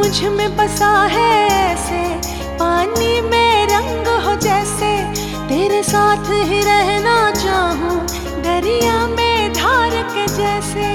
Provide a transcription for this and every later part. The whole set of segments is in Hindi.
मुझ में बसा है ऐसे, पानी में रंग हो जैसे, तेरे साथ ही रहना चाहूं दरिया में धार के जैसे।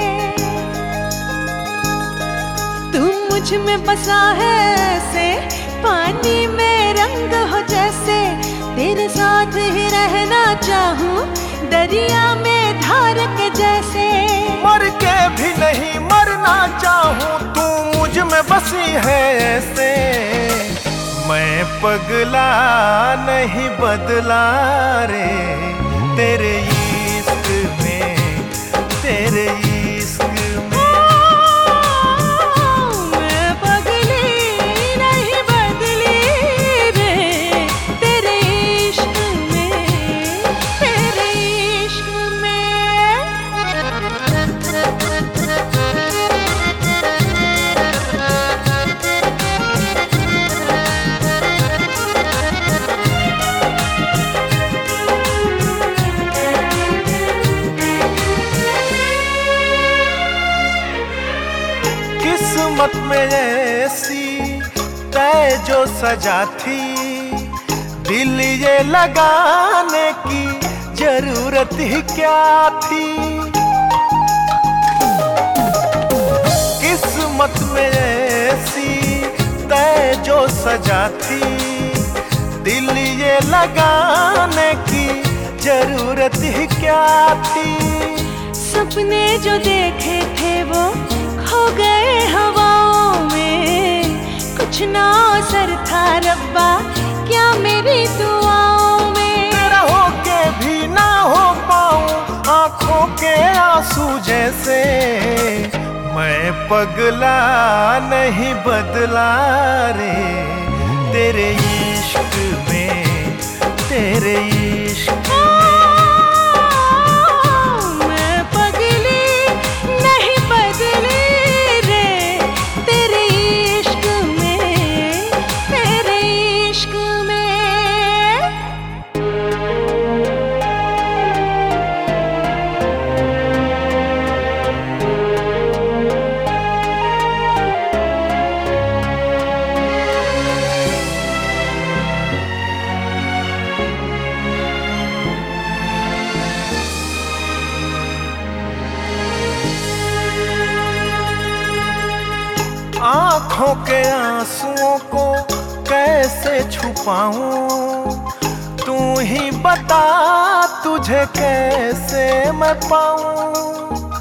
तू मुझ में बसा है ऐसे, पानी में रंग हो जैसे, तेरे साथ ही रहना चाहूं दरिया में धार के जैसे। मर के भी नहीं मरना चाहूं, तू मुझ में बसी है ऐसे। मैं पगला नहीं बदला रे तेरे इश्क में, तेरे इश्क में। मैं पगली नहीं बदली रे तेरे इश्क में, तेरे इश्क में। किस्मत में ऐसी तय जो सजा थी, दिल ये लगाने की जरूरत ही क्या थी। किस्मत में ऐसी तय जो सजा थी, दिल ये लगाने की जरूरत ही क्या थी। सपने जो देखे थे वो खो गए हवाओं में, कुछ ना असर था रब्बा क्या मेरी दुआओं में। तेरा होके भी ना हो पाऊं आंखों के आंसू जैसे। मैं पगला नहीं बदला रे तेरे इश्क में, तेरे इश्क में। मैं पगली नहीं बदली रे तेरे इश्क में, तेरे इश्क में। आँखों के आंसुओं को कैसे छुपाऊं, तू ही बता तुझे कैसे मैं पाऊं।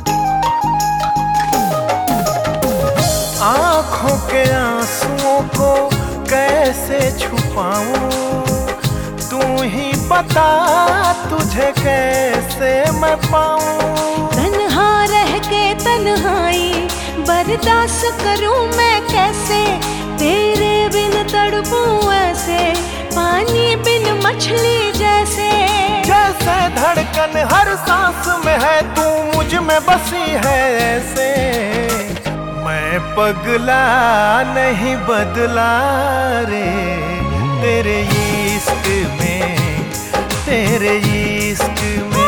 आँखों के आंसुओं को कैसे छुपाऊं, तू ही बता तुझे कैसे मैं पाऊं। तन्हा रह के तन्हाई बर्दाश्त करूं मैं कैसे, तेरे बिन तड़पूं ऐसे पानी बिन मछली जैसे। जैसे धड़कन हर सांस में है, तू मुझ में बसी है ऐसे। मैं पगला नहीं बदला रे तेरे इश्क में, तेरे इश्क में।